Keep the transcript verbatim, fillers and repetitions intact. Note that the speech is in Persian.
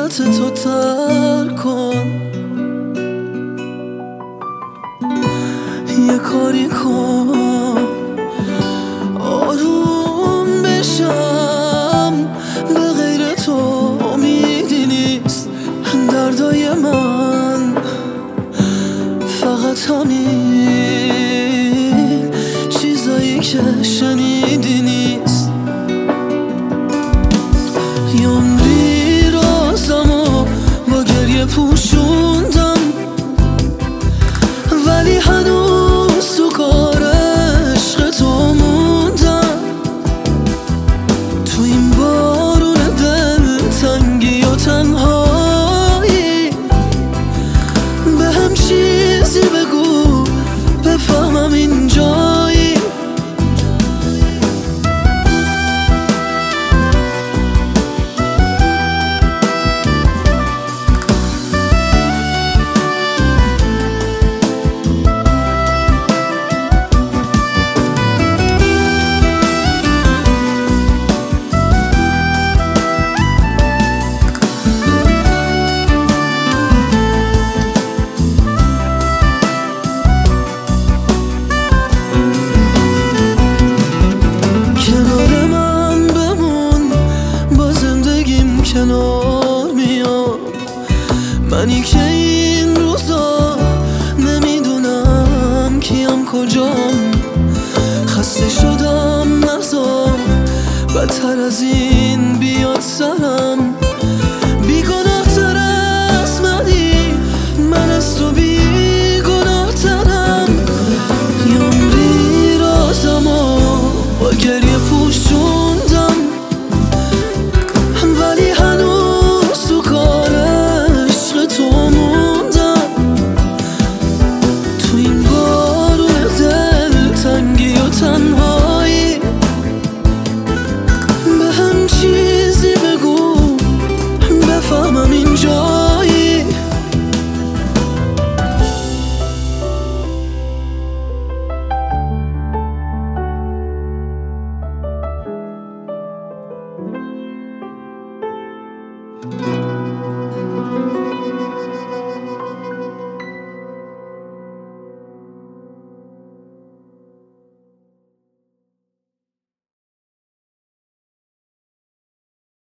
محبت تو ترک کن، یه کاری کن آروم بشم. به غیر تو امیدی نیست دردای من، فقط همین چیزایی که شنیدی نیست. یه عمری رازمو با گریه پوشوندم، ولی هنوز تو کار عشق تو موندم. تو این بارون دل تنگی و تنهایی به هم چیزی بگو بفهمم اینجایی. کنار میام منی که این روزا نمیدونم کیم کجام. خسته شدم نزار بدتر از این بیاد سرم. بیگناه تر از منی، من از تو بیگناه ترم. یه عمری رازمو با گریه پوشوندم، ولی هنوز تو کار عشق تو موندم. تو این بارون دل تنگی و تنهایی به هم چیزی بگو بفهمم اینجایی. Thank you.